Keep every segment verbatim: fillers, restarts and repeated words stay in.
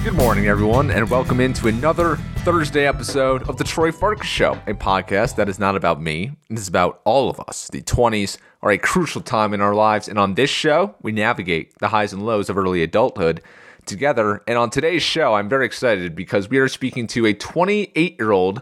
Good morning, everyone, and welcome into another Thursday episode of the Troy Farkas Show, a podcast that is not about me. It is about all of us. The twenties are a crucial time in our lives, and on this show, we navigate the highs and lows of early adulthood together. And on today's show, I'm very excited because we are speaking to a twenty-eight-year-old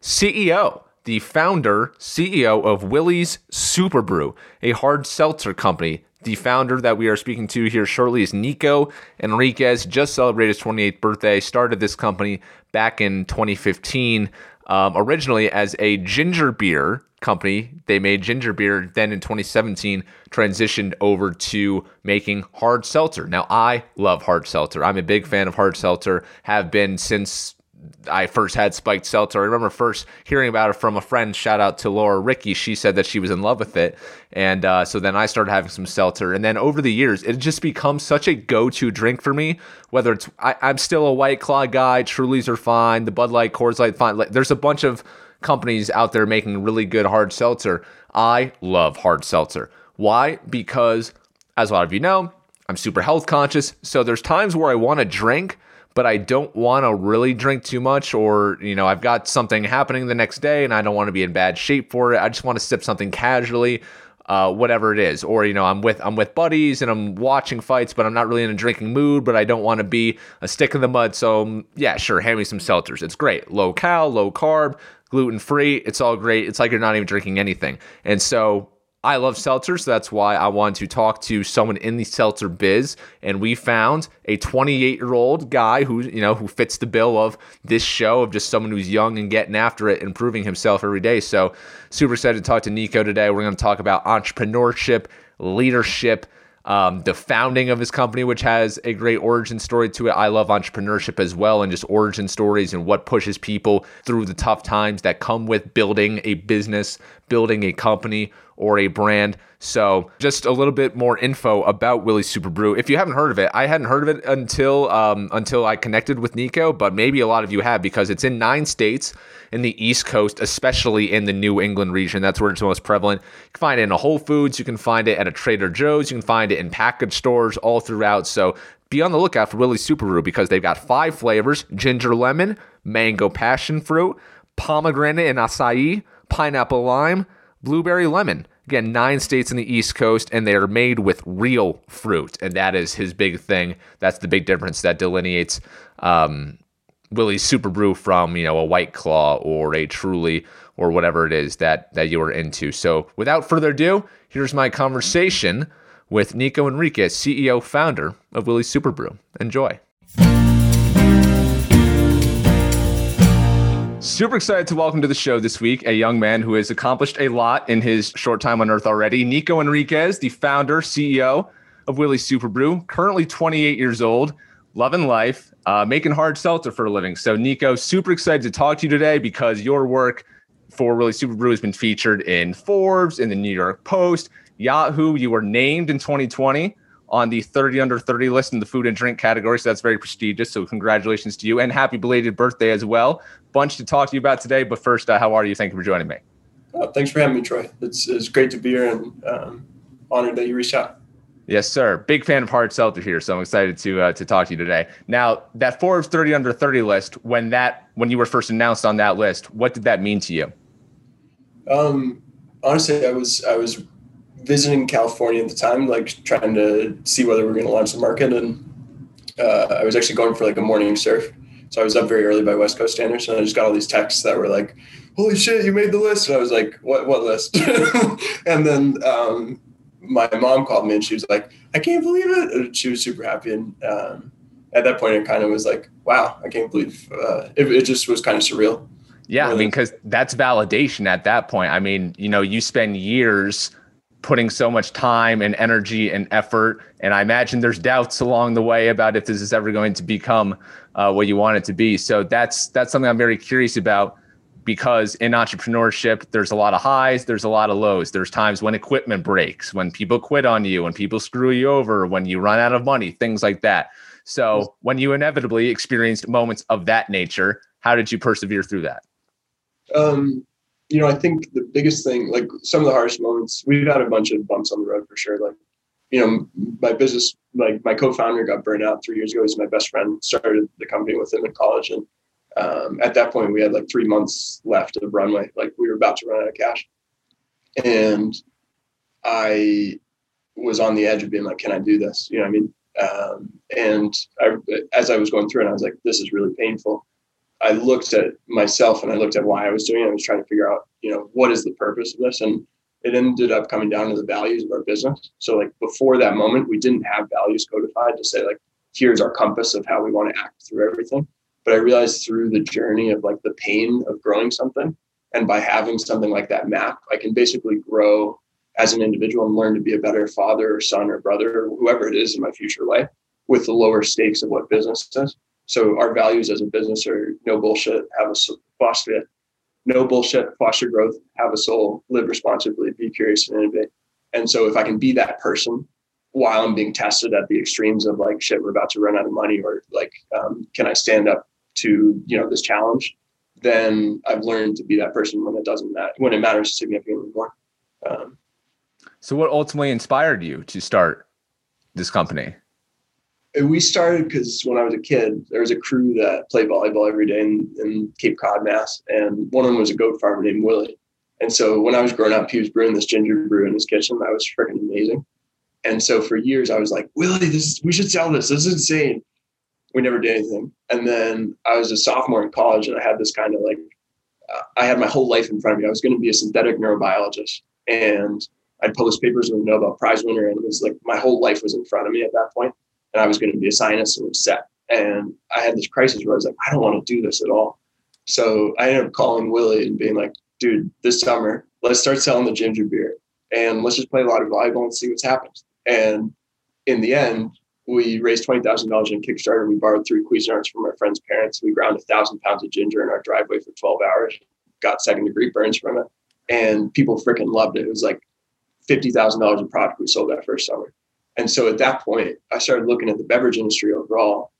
C E O, the founder, C E O of Willie's Super Brew, a hard seltzer company. The founder that we are speaking to here shortly is Nico Enriquez. Just celebrated his twenty-eighth birthday. Started this company back in twenty fifteen, um, originally as a ginger beer company. They made ginger beer. Then in twenty seventeen, transitioned over to making hard seltzer. Now, I love hard seltzer. I'm a big fan of hard seltzer. Have been since I first had spiked seltzer. I remember first hearing about it from a friend. Shout out to Laura Ricky. She said that she was in love with it. And uh, so then I started having some seltzer. And then over the years, it just becomes such a go-to drink for me. Whether it's, I, I'm still a White Claw guy. Trulies are fine. The Bud Light, Coors Light, fine. Like, there's a bunch of companies out there making really good hard seltzer. I love hard seltzer. Why? Because, as a lot of you know, I'm super health conscious. So there's times where I want to drink, but I don't want to really drink too much, or, you know, I've got something happening the next day and I don't want to be in bad shape for it. I just want to sip something casually, uh, whatever it is. Or, you know, I'm with I'm with buddies and I'm watching fights, but I'm not really in a drinking mood, but I don't want to be a stick in the mud. So, yeah, sure, hand me some seltzers. It's great. Low cal, low carb, gluten-free. It's all great. It's like you're not even drinking anything. And so I love seltzers, so that's why I wanted to talk to someone in the seltzer biz, and we found a twenty-eight-year-old guy who, you know, who fits the bill of this show, of just someone who's young and getting after it, improving himself every day. So super excited to talk to Nico today. We're going to talk about entrepreneurship, leadership, um, the founding of his company, which has a great origin story to it. I love entrepreneurship as well, and just origin stories and what pushes people through the tough times that come with building a business, building a company, or a brand. So just a little bit more info about Willie's Super Brew. If you haven't heard of it, I hadn't heard of it until um, until I connected with Nico, but maybe a lot of you have, because it's in nine states in the East Coast, especially in the New England region. That's where it's most prevalent. You can find it in a Whole Foods. You can find it at a Trader Joe's. You can find it in packaged stores all throughout. So be on the lookout for Willie's Super Brew, because they've got five flavors: ginger lemon, mango passion fruit, pomegranate and acai, pineapple lime, blueberry lemon. Again, nine states in the East Coast, and they are made with real fruit, and that is his big thing. That's the big difference that delineates um, Willie's Super Brew from, you know, a White Claw or a Truly or whatever it is that that you are into. So without further ado, here's my conversation with Nico Enriquez, C E O, founder of Willie's Super Brew. Enjoy. Super excited to welcome to the show this week a young man who has accomplished a lot in his short time on earth already. Nico Enriquez, the founder, C E O of Willie's Super Brew, currently twenty-eight years old, loving life, uh, making hard seltzer for a living. So Nico, super excited to talk to you today, because your work for Willie's Super Brew has been featured in Forbes, in the New York Post, Yahoo. You were named in twenty twenty on the thirty under thirty list in the food and drink category. So that's very prestigious. So congratulations to you, and happy belated birthday as well. Bunch to talk to you about today. But first, uh, how are you? Thank you for joining me. Oh, thanks for having me, Troy. It's, it's great to be here, and um, honored that you reached out. Yes, sir. Big fan of hard seltzer here. So I'm excited to uh, to talk to you today. Now, that Forbes thirty under thirty list, when that when you were first announced on that list, what did that mean to you? Um, honestly, I was I was visiting California at the time, like trying to see whether we were going to launch the market. And uh, I was actually going for like a morning surf. So I was up very early by West Coast standards, and I just got all these texts that were like, holy shit, you made the list. And I was like, what, what list? And then um, my mom called me and she was like, I can't believe it. And she was super happy. And um, at that point, it kind of was like, wow, I can't believe uh, it, it just was kind of surreal. Yeah. I mean, cause that's validation at that point. I mean, you know, you spend years putting so much time and energy and effort. And I imagine there's doubts along the way about if this is ever going to become uh, what you want it to be. So that's, that's something I'm very curious about, because in entrepreneurship, there's a lot of highs, there's a lot of lows. There's times when equipment breaks, when people quit on you, when people screw you over, when you run out of money, things like that. So when you inevitably experienced moments of that nature, how did you persevere through that? Um, you know, I think the biggest thing, like some of the hardest moments, we've had a bunch of bumps on the road for sure. Like you know, my business, like my co-founder got burned out three years ago. He's my best friend, started the company with him in college. And um, at that point we had like three months left of runway. Like we were about to run out of cash. And I was on the edge of being like, can I do this? You know what I mean? Um, and I, as I was going through it, I was like, this is really painful. I looked at myself and I looked at why I was doing it. I was trying to figure out, you know, what is the purpose of this? And it ended up coming down to the values of our business. So like before that moment, we didn't have values codified to say like, here's our compass of how we want to act through everything. But I realized through the journey of like the pain of growing something, and by having something like that map, I can basically grow as an individual and learn to be a better father or son or brother or whoever it is in my future life with the lower stakes of what business is. So our values as a business are no bullshit, have a foster, no bullshit, foster growth, have a soul, live responsibly, be curious and innovate. And so if I can be that person while I'm being tested at the extremes of like, shit, we're about to run out of money, or like, um, can I stand up to, you know, this challenge? Then I've learned to be that person when it doesn't matter, when it matters significantly more. Um, so what ultimately inspired you to start this company? We started because when I was a kid, there was a crew that played volleyball every day in, in Cape Cod, Mass. And one of them was a goat farmer named Willie. And so when I was growing up, he was brewing this ginger brew in his kitchen. That was freaking amazing. And so for years, I was like, Willie, this we should sell this. This is insane. We never did anything. And then I was a sophomore in college, and I had this kind of like, uh, I had my whole life in front of me. I was going to be a synthetic neurobiologist, and I'd published papers with a Nobel Prize winner. And it was like, my whole life was in front of me at that point. And I was going to be a scientist and it was set. And I had this crisis where I was like, I don't want to do this at all. So I ended up calling Willie and being like, dude, this summer, let's start selling the ginger beer and let's just play a lot of volleyball and see what's happened. And in the end, we raised twenty thousand dollars in Kickstarter. We borrowed three Cuisinarts from our friend's parents. We ground a thousand pounds of ginger in our driveway for twelve hours, got second degree burns from it. And people freaking loved it. It was like fifty thousand dollars of product we sold that first summer. And so at that point, I started looking at the beverage industry overall,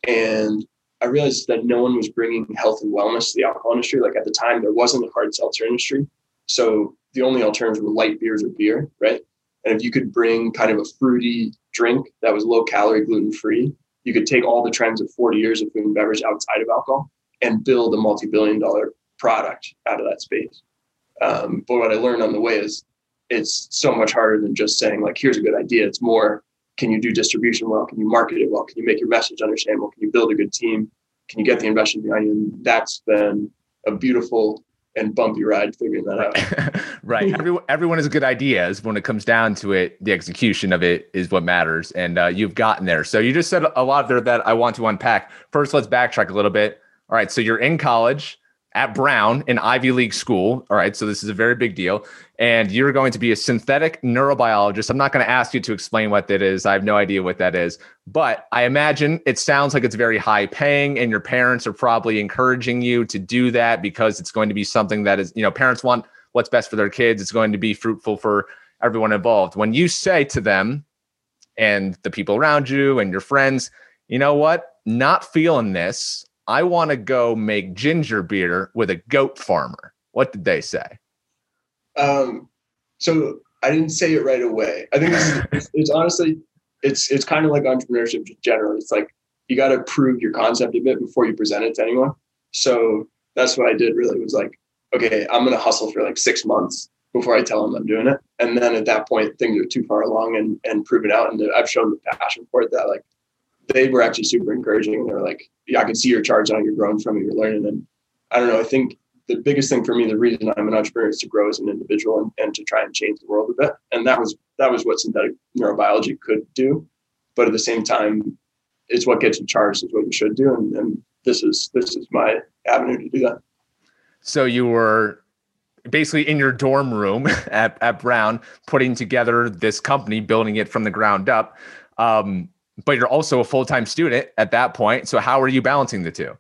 and I realized that no one was bringing health and wellness to the alcohol industry. Like at the time, there wasn't a hard seltzer industry. So the only alternatives were light beers or beer, right? And if you could bring kind of a fruity drink that was low calorie, gluten free, you could take all the trends of forty years of food and beverage outside of alcohol and build a multi-billion dollar product out of that space. Um, but what I learned on the way is it's so much harder than just saying like, here's a good idea. It's more, can you do distribution well? Can you market it well? Can you make your message understandable? Can you build a good team? Can you get the investment behind you? And that's been a beautiful and bumpy ride figuring that out. Right. Everyone, everyone has good ideas. When it comes down to it, the execution of it is what matters. And uh, you've gotten there. So you just said a lot there that I want to unpack. First, let's backtrack a little bit. All right. So you're in college at Brown, an Ivy League school. All right. So this is a very big deal. And you're going to be a synthetic neurobiologist. I'm not going to ask you to explain what that is. I have no idea what that is. But I imagine it sounds like it's very high paying, and your parents are probably encouraging you to do that because it's going to be something that is, you know, parents want what's best for their kids. It's going to be fruitful for everyone involved. When you say to them and the people around you and your friends, you know what, not feeling this, I want to go make ginger beer with a goat farmer. What did they say? Um, so I didn't say it right away. I think this is, it's, it's honestly, it's, it's kind of like entrepreneurship generally. It's like, you got to prove your concept a bit before you present it to anyone. So that's what I did really was like, okay, I'm going to hustle for like six months before I tell them I'm doing it. And then at that point, things are too far along and, and prove it out. And I've shown the passion for it that like, they were actually super encouraging. They were like, yeah, I can see your charge on, you're growing from it, you're learning. And I don't know, I think the biggest thing for me, the reason I'm an entrepreneur is to grow as an individual and, and to try and change the world a bit. And that was, that was what synthetic neurobiology could do. But at the same time, it's what gets you charged is what you should do. And, and this is, this is my avenue to do that. So you were basically in your dorm room at, at Brown, putting together this company, building it from the ground up. Um, but you're also a full-time student at that point. So how are you balancing the two?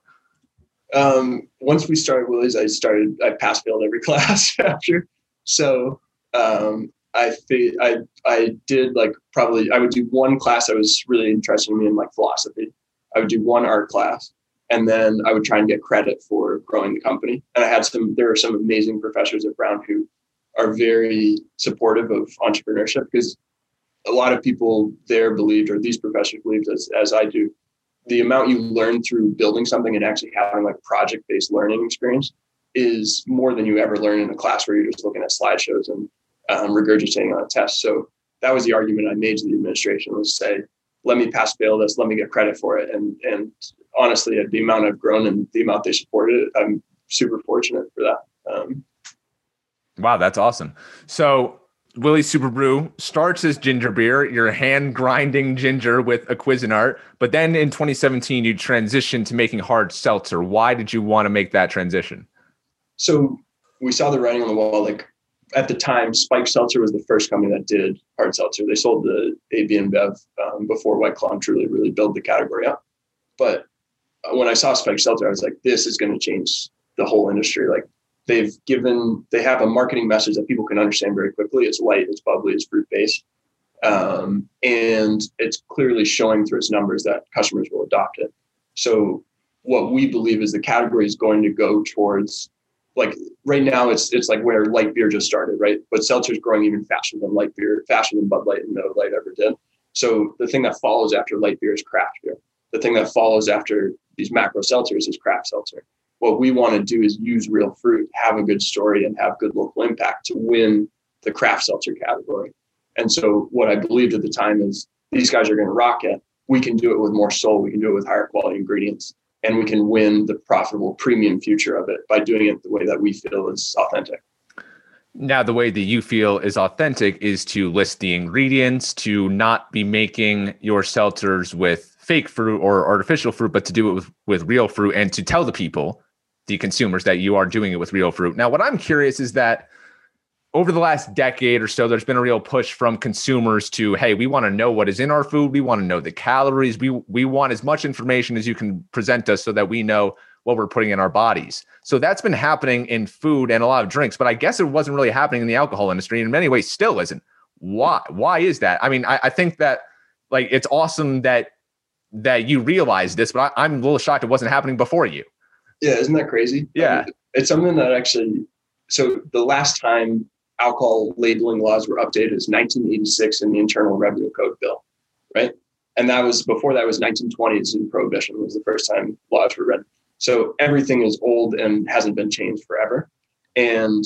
Um, once we started Willie's, I started, I pass failed every class after. So, um, I, I, I did like probably, I would do one class that was really interesting me in like philosophy. I would do one art class, and then I would try and get credit for growing the company. And I had some, there are some amazing professors at Brown who are very supportive of entrepreneurship, because a lot of people there believed, or these professors believed, as, as I do, the amount you learn through building something and actually having like project-based learning experience is more than you ever learn in a class where you're just looking at slideshows and um, regurgitating on a test. So that was the argument I made to the administration, was say, let me pass fail this, let me get credit for it. And and honestly, at the amount I've grown and the amount they supported it, I'm super fortunate for that. Um, wow, that's awesome. So Willie's Super Brew starts as ginger beer. You're hand grinding ginger with a Cuisinart, but then in twenty seventeen, you transitioned to making hard seltzer. Why did you want to make that transition? So we saw the writing on the wall. Like at the time, Spike Seltzer was the first company that did hard seltzer. They sold the A B InBev um, before White Claw and Truly really built the category up. But when I saw Spike Seltzer, I was like, this is going to change the whole industry. Like, They've given, they have a marketing message that people can understand very quickly. It's light, it's bubbly, it's fruit based. Um, and it's clearly showing through its numbers that customers will adopt it. So what we believe is the category is going to go towards, like right now it's it's like where light beer just started, right? But seltzer is growing even faster than light beer, faster than Bud Light and Miller Lite ever did. So the thing that follows after light beer is craft beer. The thing that follows after these macro seltzers is craft seltzer. What we want to do is use real fruit, have a good story, and have good local impact to win the craft seltzer category. And so what I believed at the time is these guys are going to rock it. We can do it with more soul. We can do it with higher quality ingredients, and we can win the profitable premium future of it by doing it the way that we feel is authentic. Now, the way that you feel is authentic is to list the ingredients, to not be making your seltzers with fake fruit or artificial fruit, but to do it with, with real fruit, and to tell the people, the consumers, that you are doing it with real fruit. Now, what I'm curious is that over the last decade or so, there's been a real push from consumers to, hey, we want to know what is in our food. We want to know the calories. We, we want as much information as you can present us so that we know what we're putting in our bodies. So that's been happening in food and a lot of drinks, but I guess it wasn't really happening in the alcohol industry, and in many ways still isn't. Why? Why is that? I mean, I, I think that like it's awesome that that you realize this, but I, I'm a little shocked it wasn't happening before you. Yeah, isn't that crazy? Yeah. I mean, it's something that actually, so the last time alcohol labeling laws were updated is nineteen eighty-six in the Internal Revenue Code bill, right? And that was, before that was nineteen twenties in Prohibition was the first time laws were read. So everything is old and hasn't been changed forever. And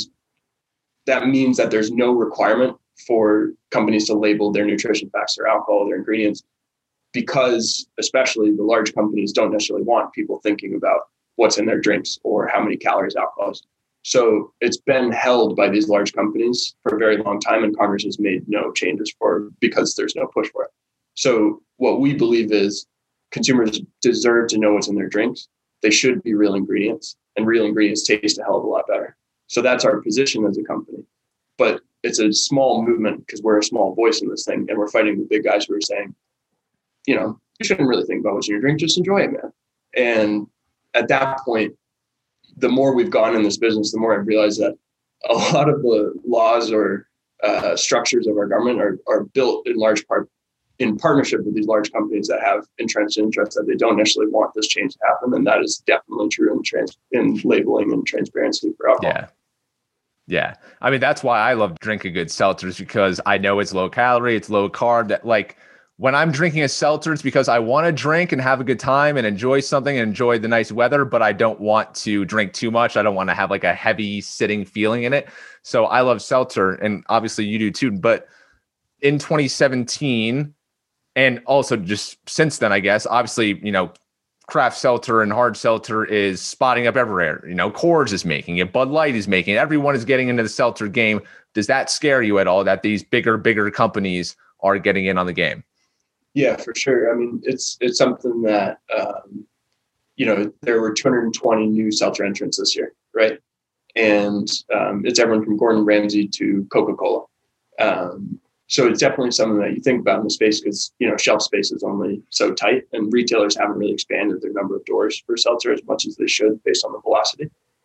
that means that there's no requirement for companies to label their nutrition facts, their alcohol, their ingredients, because especially the large companies don't necessarily want people thinking about what's in their drinks or how many calories alcohol is. So it's been held by these large companies for a very long time, and Congress has made no changes for it because there's no push for it. So what we believe is consumers deserve to know what's in their drinks. They should be real ingredients, and real ingredients taste a hell of a lot better. So that's our position as a company. But it's a small movement because we're a small voice in this thing, and we're fighting the big guys who are saying, you know, you shouldn't really think about what's in your drink, just enjoy it, man. And at that point, the more we've gone in this business, the more I've realized that a lot of the laws or uh, structures of our government are, are built in large part in partnership with these large companies that have entrenched interests that they don't necessarily want this change to happen. And that is definitely true in trans in labeling and transparency for alcohol. Yeah. Yeah. I mean, that's why I love drinking good seltzers, because I know it's low calorie, it's low carb. That like when I'm drinking a seltzer, it's because I want to drink and have a good time and enjoy something and enjoy the nice weather, but I don't want to drink too much. I don't want to have like a heavy sitting feeling in it. So I love seltzer, and obviously you do too. But in twenty seventeen, and also just since then, I guess, obviously, you know, craft seltzer and hard seltzer is spotting up everywhere. You know, Coors is making it, Bud Light is making it. Everyone is getting into the seltzer game. Does that scare you at all that these bigger, bigger companies are getting in on the game? Yeah, for sure. I mean, it's it's something that, um, you know, there were two hundred twenty new seltzer entrants this year, right? And um, it's everyone from Gordon Ramsay to Coca-Cola. Um, so it's definitely something that you think about in the space because, you know, shelf space is only so tight, and retailers haven't really expanded their number of doors for seltzer as much as they should based on the velocity.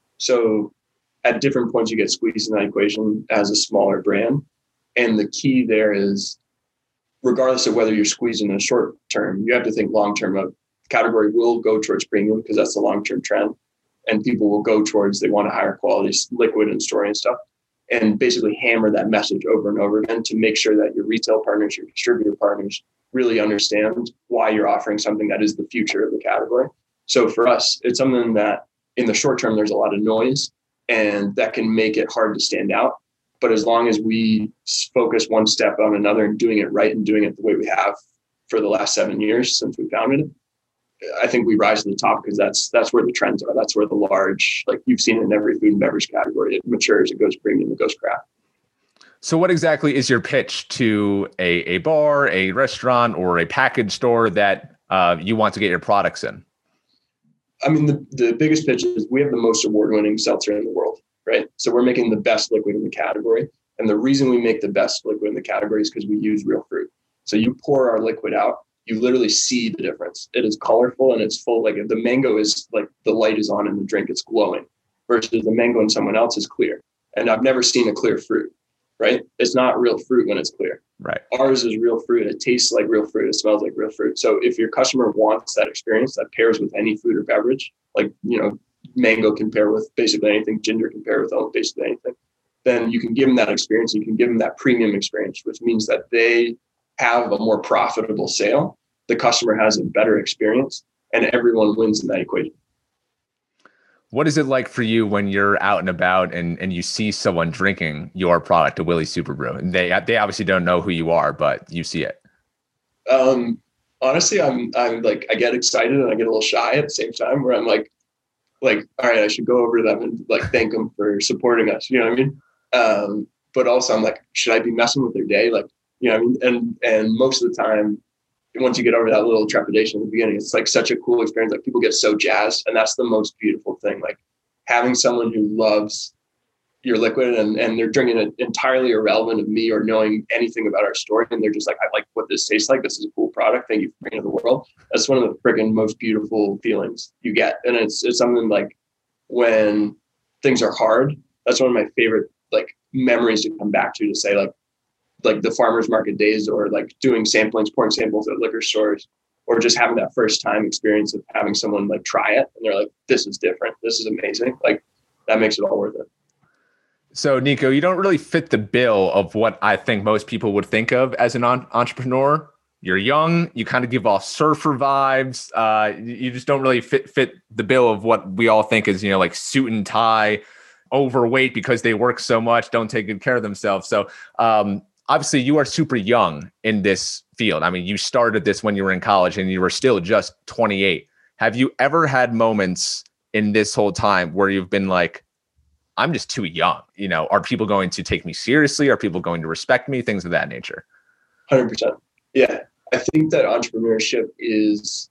So at different points, you get squeezed in that equation as a smaller brand. And the key there is, regardless of whether you're squeezing in the short term, you have to think long term of the category will go towards premium because that's the long term trend. And people will go towards, they want a higher quality liquid and story and stuff. and basically hammer that message over and over again to make sure that your retail partners, your distributor partners really understand why you're offering something that is the future of the category. So for us, it's something that in the short term, there's a lot of noise and that can make it hard to stand out. But as long as we focus one step on another and doing it right and doing it the way we have for the last seven years since we founded it, I think we rise to the top because that's that's where the trends are. That's where the large, like you've seen it in every food and beverage category, it matures, it goes premium, it goes craft. So what exactly is your pitch to a, a bar, a restaurant, or a package store that uh, you want to get your products in? I mean, the, the biggest pitch is we have the most award-winning seltzer in the world, right? So we're making the best liquid in the category. And the reason we make the best liquid in the category is because we use real fruit. So you pour our liquid out, you literally see the difference. It is colorful and it's full. Like the mango is like the light is on in the drink, it's glowing, versus the mango in someone else is clear. And I've never seen a clear fruit, right? It's not real fruit when it's clear. Right. Ours is real fruit. It tastes like real fruit. It smells like real fruit. So if your customer wants that experience that pairs with any food or beverage, like, you know, mango can pair with basically anything, ginger can pair with basically anything, then you can give them that experience. You can give them that premium experience, which means that they have a more profitable sale. The customer has a better experience and everyone wins in that equation. What is it like for you when you're out and about and, and you see someone drinking your product, a Willie's Super Brew? And they they obviously don't know who you are, but you see it. Um, honestly, I'm I'm like I get excited and I get a little shy at the same time. Where I'm like, like all right, I should go over to them and like thank them for supporting us. You know what I mean? Um, but also I'm like, should I be messing with their day? Like, you know what I mean? And and most of the time, once you get over that little trepidation at the beginning, it's like such a cool experience. Like people get so jazzed, and that's the most beautiful thing. Like having someone who loves your liquid and, and they're drinking it entirely irrelevant of me or knowing anything about our story. And they're just like, I like what this tastes like. This is a cool product. Thank you for bringing it to the world. That's one of the freaking most beautiful feelings you get. And it's, it's something like when things are hard, that's one of my favorite like memories to come back to, to say like, like the farmers market days or like doing samplings, pouring samples at liquor stores, or just having that first time experience of having someone like try it. And they're like, this is different. This is amazing. Like that makes it all worth it. So Nico, you don't really fit the bill of what I think most people would think of as an on- entrepreneur. You're young, you kind of give off surfer vibes. Uh, you just don't really fit, fit the bill of what we all think is, you know, like suit and tie, overweight because they work so much, don't take good care of themselves. So, um, obviously, you are super young in this field. I mean, you started this when you were in college and you were still just twenty-eight. Have you ever had moments in this whole time where you've been like, I'm just too young? You know, are people going to take me seriously? Are people going to respect me? Things of that nature. one hundred percent. Yeah. I think that entrepreneurship is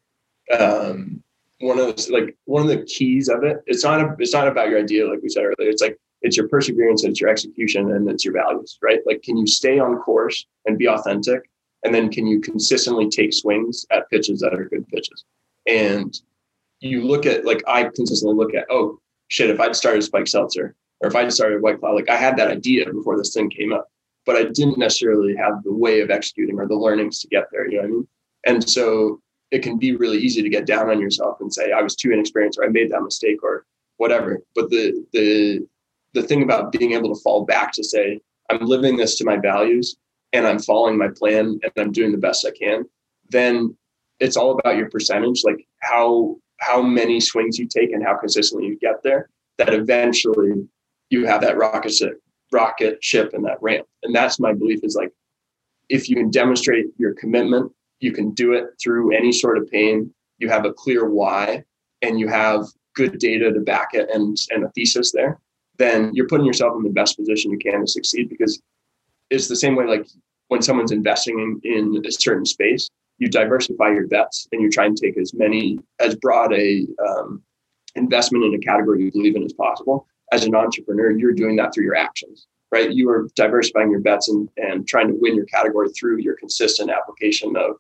um, one of those, like one of the keys of it. It's not, a, it's not about your idea, like we said earlier. It's like, it's your perseverance, it's your execution, and it's your values, right? Like, can you stay on course and be authentic? And then can you consistently take swings at pitches that are good pitches? And you look at, like, I consistently look at, oh, shit, if I'd started Spike Seltzer or if I'd started White Claw, like I had that idea before this thing came up, but I didn't necessarily have the way of executing or the learnings to get there, you know what I mean? And so it can be really easy to get down on yourself and say, I was too inexperienced or I made that mistake or whatever. But the the the thing about being able to fall back to say, I'm living this to my values and I'm following my plan and I'm doing the best I can, then it's all about your percentage, like how how many swings you take and how consistently you get there, that eventually you have that rocket ship, rocket ship and that ramp. And that's my belief is like, if you can demonstrate your commitment, you can do it through any sort of pain, you have a clear why, and you have good data to back it and, and a thesis there, then you're putting yourself in the best position you can to succeed. Because it's the same way, like when someone's investing in, in a certain space, you diversify your bets and you try and take as many, as broad a um, investment in a category you believe in as possible. As an entrepreneur, you're doing that through your actions, right? You are diversifying your bets and, and trying to win your category through your consistent application of,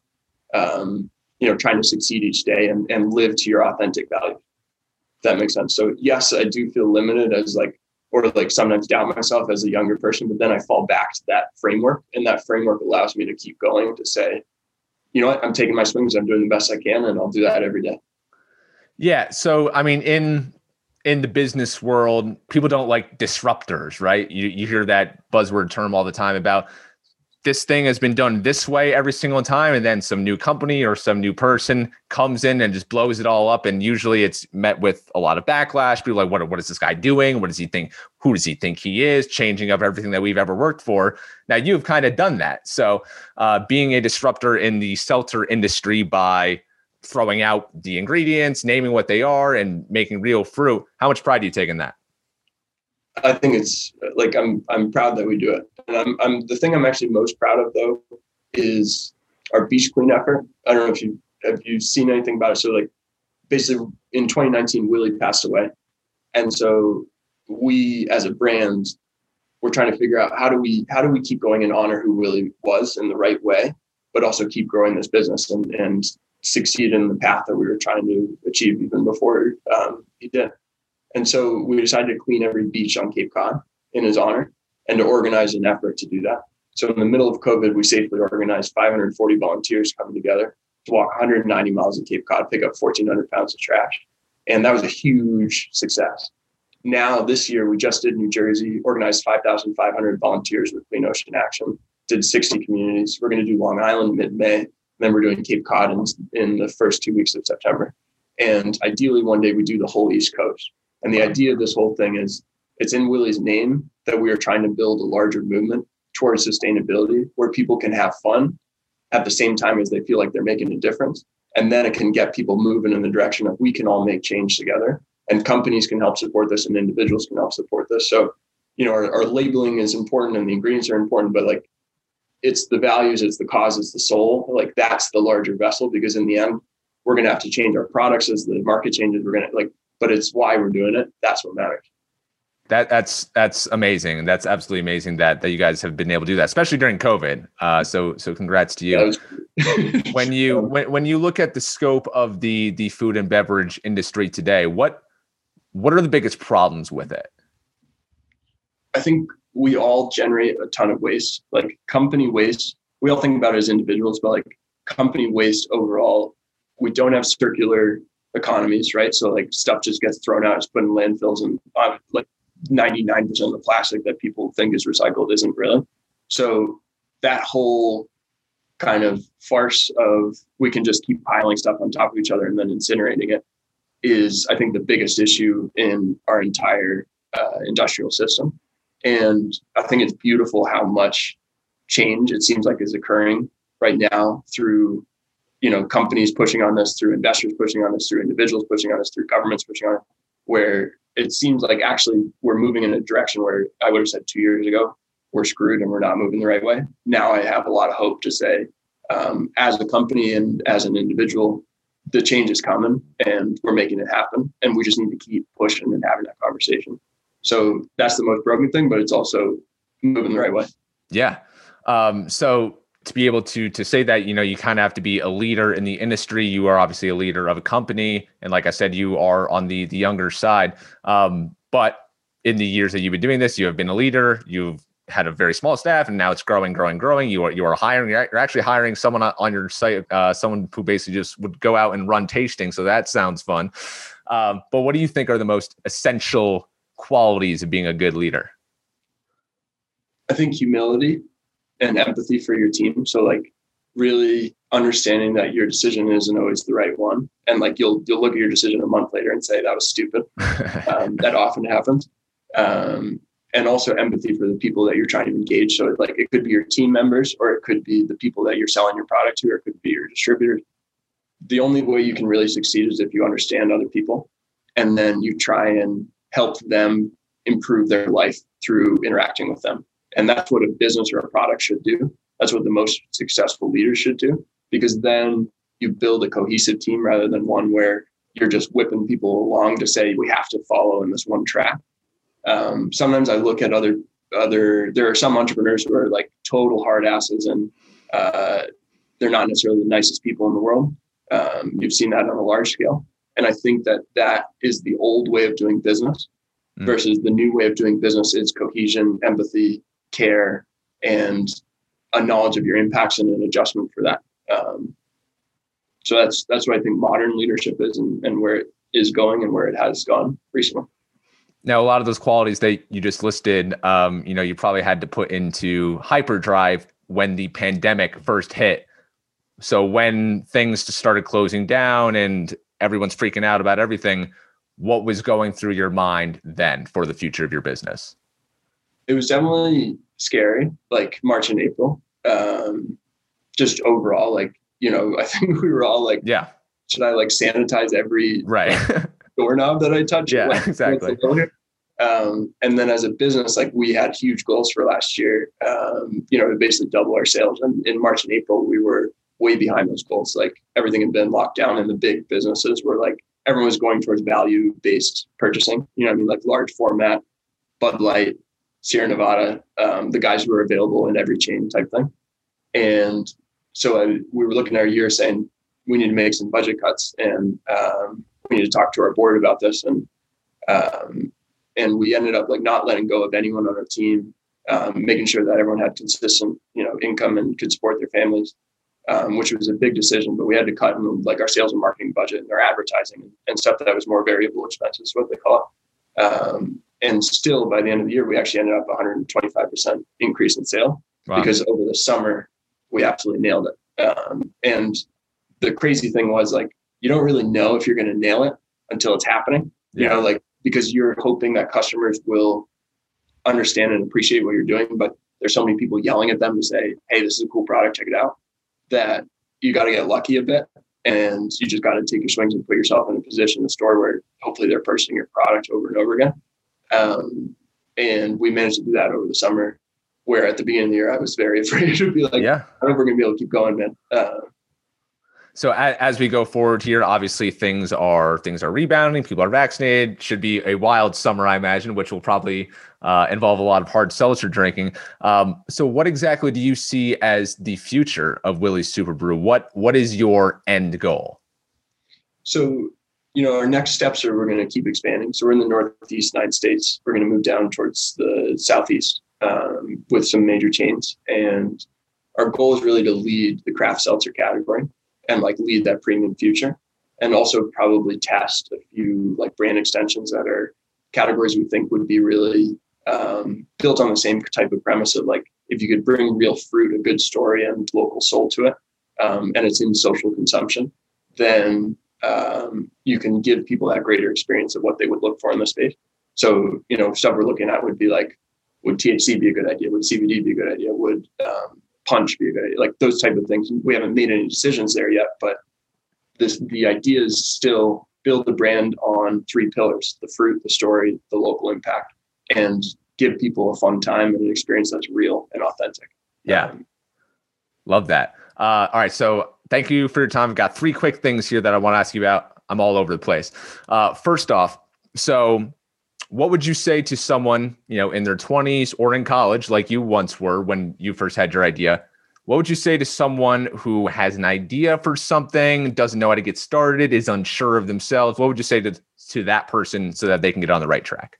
um, you know, trying to succeed each day and, and live to your authentic value. If that makes sense. So yes, I do feel limited as like, or like sometimes doubt myself as a younger person, but then I fall back to that framework, and that framework allows me to keep going to say, you know what, I'm taking my swings, I'm doing the best I can, and I'll do that every day. Yeah. So, I mean, in in the business world, people don't like disruptors, right? You you hear that buzzword term all the time about this thing has been done this way every single time, and then some new company or some new person comes in and just blows it all up. And usually it's met with a lot of backlash. People are like, what, what is this guy doing? What does he think? Who does he think he is? Changing up everything that we've ever worked for. Now you've kind of done that. So uh, being a disruptor in the seltzer industry by throwing out the ingredients, naming what they are, and making real fruit, how much pride do you take in that? I think it's like, I'm, I'm proud that we do it. And I'm, I'm, the thing I'm actually most proud of though, is our Beach Clean effort. I don't know if you, have you seen anything about it? So like basically in twenty nineteen, Willie passed away. And so we, as a brand, we're trying to figure out how do we, how do we keep going and honor who Willie was in the right way, but also keep growing this business and, and succeed in the path that we were trying to achieve even before um, he did. And so we decided to clean every beach on Cape Cod in his honor and to organize an effort to do that. So in the middle of COVID, we safely organized five hundred forty volunteers coming together to walk one hundred ninety miles of Cape Cod, pick up fourteen hundred pounds of trash. And that was a huge success. Now this year, we just did New Jersey, organized five thousand five hundred volunteers with Clean Ocean Action, did sixty communities. We're going to do Long Island mid-May. Then we're doing Cape Cod in, in the first two weeks of September. And ideally, one day we do the whole East Coast. And the idea of this whole thing is it's in Willie's name that we are trying to build a larger movement towards sustainability where people can have fun at the same time as they feel like they're making a difference. And then it can get people moving in the direction of we can all make change together, and companies can help support this and individuals can help support this. So, you know, our, our labeling is important and the ingredients are important, but like it's the values, it's the cause, it's the soul. Like that's the larger vessel, because in the end, we're going to have to change our products as the market changes. We're going to like, but it's why we're doing it. That's what matters. That that's that's amazing. That's absolutely amazing that that you guys have been able to do that, especially during COVID. Uh, so so congrats to you. Was- when you when, when you look at the scope of the the food and beverage industry today, what what are the biggest problems with it? I think we all generate a ton of waste, like company waste. We all think about it as individuals, but like company waste overall, we don't have circular economies, right? So like stuff just gets thrown out, it's put in landfills, and uh, like ninety-nine percent of the plastic that people think is recycled isn't really. So that whole kind of farce of we can just keep piling stuff on top of each other and then incinerating it is, I think, the biggest issue in our entire uh, industrial system. And I think it's beautiful how much change it seems like is occurring right now through, you know, companies pushing on this, through investors pushing on this, through individuals pushing on this, through governments pushing on it, where it seems like actually we're moving in a direction where I would have said two years ago, we're screwed and we're not moving the right way. Now I have a lot of hope to say, um, as a company and as an individual, the change is coming and we're making it happen. And we just need to keep pushing and having that conversation. So that's the most broken thing, but it's also moving the right way. Yeah. Um, so to be able to to say that, you know, you kind of have to be a leader in the industry. You are obviously a leader of a company. And like I said, you are on the, the younger side. Um, but in the years that you've been doing this, you have been a leader. You've had a very small staff, and now it's growing, growing, growing. You are you are hiring. You're actually hiring someone on your site, uh, someone who basically just would go out and run tasting. So that sounds fun. Um, but what do you think are the most essential qualities of being a good leader? I think humility and empathy for your team. So like really understanding that your decision isn't always the right one. And like you'll you'll look at your decision a month later and say that was stupid. um, that often happens. Um, and also empathy for the people that you're trying to engage. So like it could be your team members, or it could be the people that you're selling your product to, or it could be your distributors. The only way you can really succeed is if you understand other people and then you try and help them improve their life through interacting with them. And that's what a business or a product should do. That's what the most successful leaders should do, because then you build a cohesive team rather than one where you're just whipping people along to say, we have to follow in this one track. Um, sometimes I look at other, other, there are some entrepreneurs who are like total hard asses, and uh, they're not necessarily the nicest people in the world. Um, you've seen that on a large scale. And I think that that is the old way of doing business mm. versus the new way of doing business is cohesion, empathy, care, and a knowledge of your impacts and an adjustment for that. Um, so that's that's what I think modern leadership is, and, and where it is going and where it has gone recently. Now, a lot of those qualities that you just listed, um, you know, you probably had to put into hyperdrive when the pandemic first hit. So when things started closing down and everyone's freaking out about everything, what was going through your mind then for the future of your business? It was definitely scary, like March and April. Um, just overall, like, you know, I think we were all like, yeah, should I like sanitize every right doorknob that I touch? Yeah, like, exactly. Um, and then as a business, like we had huge goals for last year, um, you know, to basically double our sales. And in March and April, we were way behind those goals. Like everything had been locked down, and the big businesses were like, everyone was going towards value-based purchasing. You know what I mean? Like large format, Bud Light, Sierra Nevada, um, the guys who were available in every chain type thing. And so I, we were looking at our year saying, we need to make some budget cuts, and um, we need to talk to our board about this. And, um, and we ended up like not letting go of anyone on our team, um, making sure that everyone had consistent, you know, income and could support their families, um, which was a big decision. But we had to cut in like our sales and marketing budget and our advertising and stuff that was more variable expenses, what they call it. Um, and still, by the end of the year, we actually ended up one hundred twenty-five percent increase in sale. Wow. Because over the summer we absolutely nailed it. Um, and the crazy thing was like, you don't really know if you're going to nail it until it's happening. Yeah. You know, like, because you're hoping that customers will understand and appreciate what you're doing, but there's so many people yelling at them to say, hey, this is a cool product, check it out, that you got to get lucky a bit. And you just got to take your swings and put yourself in a position in the store where hopefully they're purchasing your product over and over again. Um, and we managed to do that over the summer, where at the beginning of the year, I was very afraid to be like, yeah, I don't know if we're going to be able to keep going, man. Uh, So as, as we go forward here, obviously things are things are rebounding. People are vaccinated. Should be a wild summer, I imagine, which will probably uh, involve a lot of hard seltzer drinking. Um, so what exactly do you see as the future of Willie's Super Brew? What what is your end goal? So, you know, our next steps are we're going to keep expanding. So we're in the Northeast United States. We're going to move down towards the Southeast um, with some major chains. And our goal is really to lead the craft seltzer category and like lead that premium future, and also probably test a few like brand extensions that are categories we think would be really um, built on the same type of premise of like, if you could bring real fruit, a good story and local soul to it, um, and it's in social consumption, then um, you can give people that greater experience of what they would look for in the space. So, you know, stuff we're looking at would be like, would T H C be a good idea? Would C B D be a good idea? Would um, punch be a good idea? Like those type of things. We haven't made any decisions there yet, but this, the idea is still build the brand on three pillars: the fruit, the story, the local impact, and give people a fun time and an experience that's real and authentic. Yeah. Um, Love that. Uh, all right. So thank you for your time. I've got three quick things here that I want to ask you about. I'm all over the place. Uh, first off, so what would you say to someone, you know, in their twenties or in college, like you once were when you first had your idea? What would you say to someone who has an idea for something, doesn't know how to get started, is unsure of themselves? What would you say to, to that person so that they can get on the right track?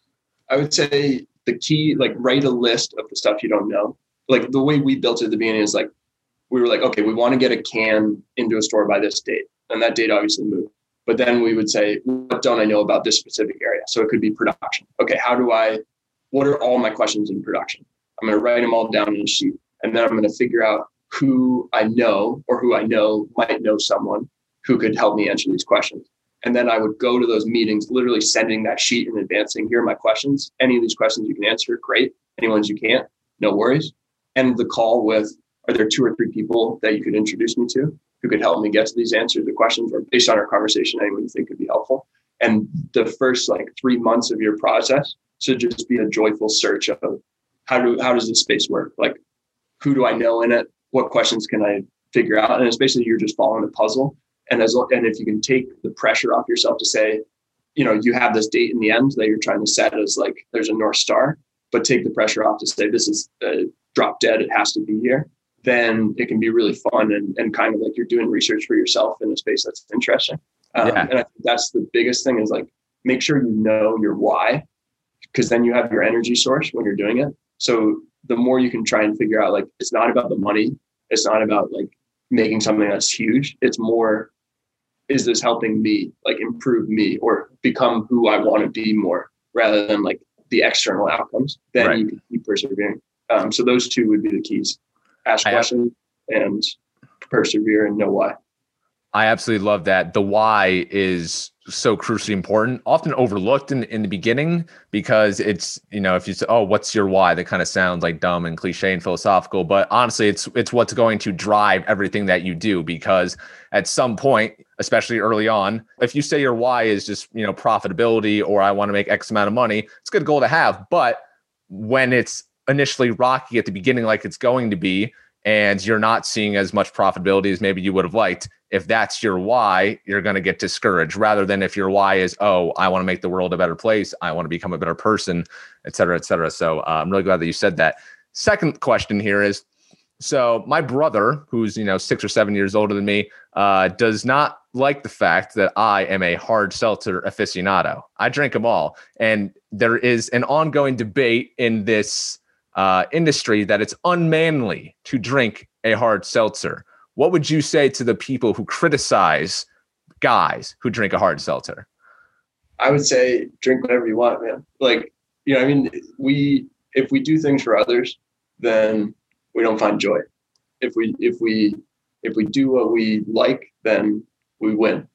I would say the key, like write a list of the stuff you don't know. Like the way we built it at the beginning is like, we were like, okay, we want to get a can into a store by this date. And that date obviously moved. But then we would say, what don't I know about this specific area? So it could be production. Okay, how do I, what are all my questions in production? I'm going to write them all down in a sheet. And then I'm going to figure out who I know or who I know might know someone who could help me answer these questions. And then I would go to those meetings, literally sending that sheet in advance saying, here are my questions. Any of these questions you can answer, great. Any ones you can't, no worries. End the call with, are there two or three people that you could introduce me to who could help me get to these answers, the questions, or based on our conversation, anyone you think could be helpful? And the first like three months of your process should just be a joyful search of how do how does this space work? Like, who do I know in it? What questions can I figure out? And it's basically you're just following a puzzle. And as and if you can take the pressure off yourself to say, you know, you have this date in the end that you're trying to set as like there's a North Star, but take the pressure off to say this is uh, drop dead, it has to be here. Then it can be really fun and, and kind of like you're doing research for yourself in a space that's interesting. Um, yeah. And I think that's the biggest thing is like, make sure you know your why, because then you have your energy source when you're doing it. So the more you can try and figure out, like, it's not about the money. It's not about like making something that's huge. It's more, is this helping me like improve me or become who I want to be more? rather than like the external outcomes, then right. you can keep persevering. Um, so those two would be the keys: ask questions and persevere and know why. I absolutely love that. The why is so crucially important, often overlooked in, in the beginning, because it's, you know, if you say, oh, what's your why? That kind of sounds like dumb and cliche and philosophical, but honestly, it's, it's what's going to drive everything that you do, because at some point, especially early on, if you say your why is just, you know, profitability, or I want to make X amount of money, it's a good goal to have. But when it's initially rocky at the beginning, like it's going to be, and you're not seeing as much profitability as maybe you would have liked, if that's your why, you're going to get discouraged, rather than if your why is, oh, I want to make the world a better place, I want to become a better person, et cetera, et cetera. So uh, I'm really glad that you said that. Second question here is, so my brother, who's, you know, six or seven years older than me, uh, does not like the fact that I am a hard seltzer aficionado. I drink them all. And there is an ongoing debate in this uh, industry that it's unmanly to drink a hard seltzer. What would you say to the people who criticize guys who drink a hard seltzer? I would say drink whatever you want, man. Like, you know, I mean, we, if we do things for others, then we don't find joy. If we, if we, if we do what we like, then we win.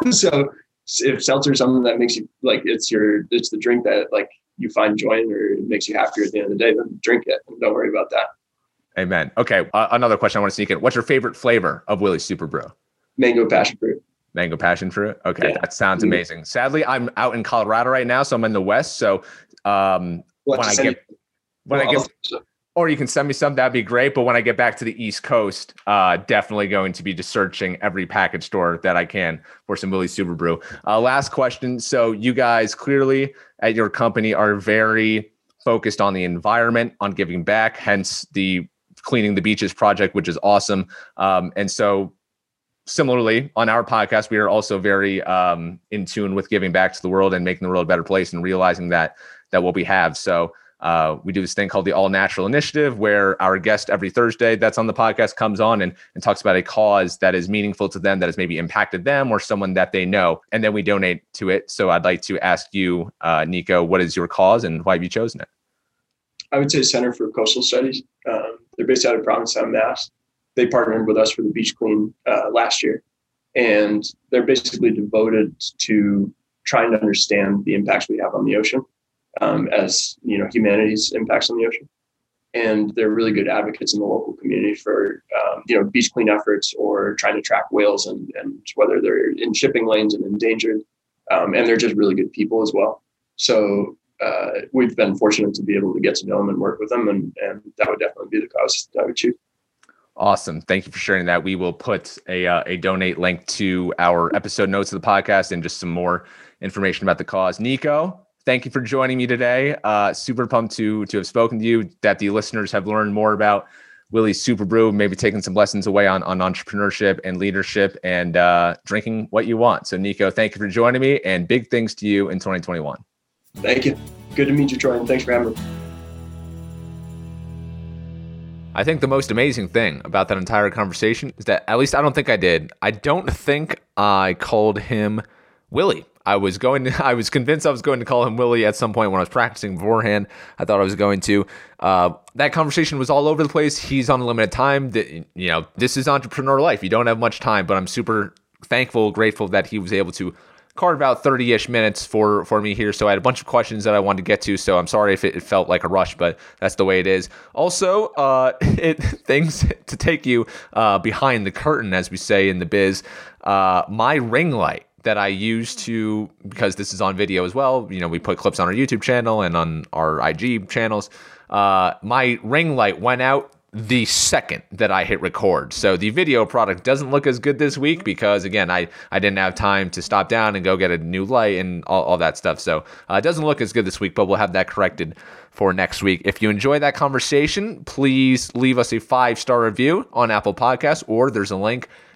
So if seltzer is something that makes you like, it's your, it's the drink that like you find joy in, or it makes you happier at the end of the day, then drink it and don't worry about that. Amen. Okay. Uh, another question I want to sneak in. What's your favorite flavor of Willie's Super Brew? Mango passion fruit. Mango passion fruit. Okay. Yeah. That sounds amazing. Sadly, I'm out in Colorado right now, so I'm in the West. So um, when I get, when I get, or you can send me some, that'd be great. But when I get back to the East Coast, uh, definitely going to be just searching every package store that I can for some Willie's Super Brew. Uh, last question. So you guys clearly at your company are very focused on the environment, on giving back, hence the Cleaning the Beaches project, which is awesome. Um, and so similarly on our podcast, we are also very um, in tune with giving back to the world and making the world a better place, and realizing that, that what we have. So uh, we do this thing called the All Natural Initiative, where our guest every Thursday that's on the podcast comes on and, and talks about a cause that is meaningful to them, that has maybe impacted them or someone that they know, and then we donate to it. So I'd like to ask you, uh, Nico, what is your cause and why have you chosen it? I would say Center for Coastal Studies. Um, they're based out of Provincetown, Mass. They partnered with us for the Beach Clean uh, last year. And they're basically devoted to trying to understand the impacts we have on the ocean um, as, you know, humanity's impacts on the ocean. And they're really good advocates in the local community for, um, you know, beach clean efforts, or trying to track whales and, and whether they're in shipping lanes and endangered. Um, and they're just really good people as well. So Uh, we've been fortunate to be able to get to know them and work with them. And, and that would definitely be the cause I would choose. Awesome. Thank you for sharing that. We will put a, uh, a donate link to our episode notes of the podcast and just some more information about the cause. Nico, thank you for joining me today. Uh, super pumped to, to have spoken to you, that the listeners have learned more about Willie's Super Brew, maybe taking some lessons away on, on entrepreneurship and leadership, and uh, drinking what you want. So Nico, thank you for joining me, and big things to you in twenty twenty-one. Thank you. Good to meet you, Troy, and thanks for having me. I think the most amazing thing about that entire conversation is that, at least I don't think I did, I don't think I called him Willie. I was going to, I was convinced I was going to call him Willie at some point when I was practicing beforehand. I thought I was going to. Uh, that conversation was all over the place. He's on a limited time. That, you know, this is entrepreneur life. You don't have much time, but I'm super thankful, grateful that he was able to carve out thirty-ish minutes for, for me here. So I had a bunch of questions that I wanted to get to. So I'm sorry if it, it felt like a rush, but that's the way it is. Also, uh, it things to take you uh, behind the curtain, as we say in the biz. Uh, my ring light that I use to, because this is on video as well, you know, we put clips on our YouTube channel and on our I G channels. Uh, my ring light went out the second that I hit record. So the video product doesn't look as good this week because, again, I, I didn't have time to stop down and go get a new light and all, all that stuff. So uh, it doesn't look as good this week, but we'll have that corrected for next week. If you enjoyed that conversation, please leave us a five-star review on Apple Podcasts, or there's a link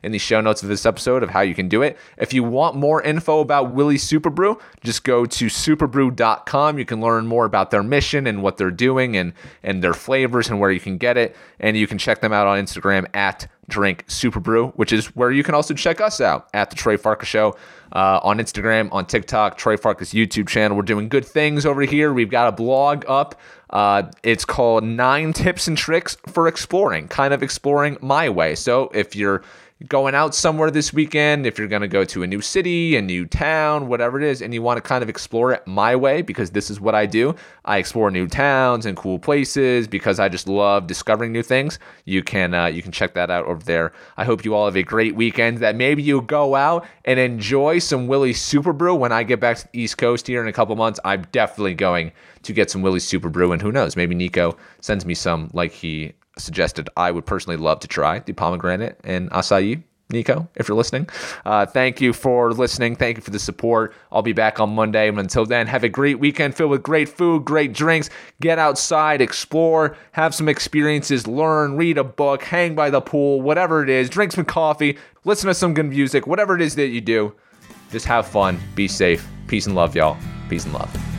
in the show notes of this episode of how you can do it. If you want more info about Willie's Super Brew, just go to superbrew dot com. You can learn more about their mission and what they're doing and, and their flavors and where you can get it. And you can check them out on Instagram at Drink Superbrew, which is where you can also check us out at The Troy Farkas Show uh, on Instagram, on TikTok, Troy Farkas YouTube channel. We're doing good things over here. We've got a blog up. Uh, it's called Nine Tips and Tricks for Exploring, kind of exploring my way. So if you're going out somewhere this weekend, if you're going to go to a new city, a new town, whatever it is, and you want to kind of explore it my way, because this is what I do. I explore new towns and cool places because I just love discovering new things. You can uh, you can check that out over there. I hope you all have a great weekend, that maybe you go out and enjoy some Willie's Super Brew. When I get back to the East Coast here in a couple months, I'm definitely going to get some Willie's Super Brew, and who knows, maybe Nico sends me some like he suggested. I would personally love to try the pomegranate and acai. Nico, if you're listening, uh, thank you for listening. Thank you for the support. I'll be back on Monday. And until then, have a great weekend filled with great food, great drinks. Get outside, explore, have some experiences, learn, read a book, hang by the pool, whatever it is. Drink some coffee, listen to some good music, whatever it is that you do. Just have fun. Be safe. Peace and love, y'all. Peace and love.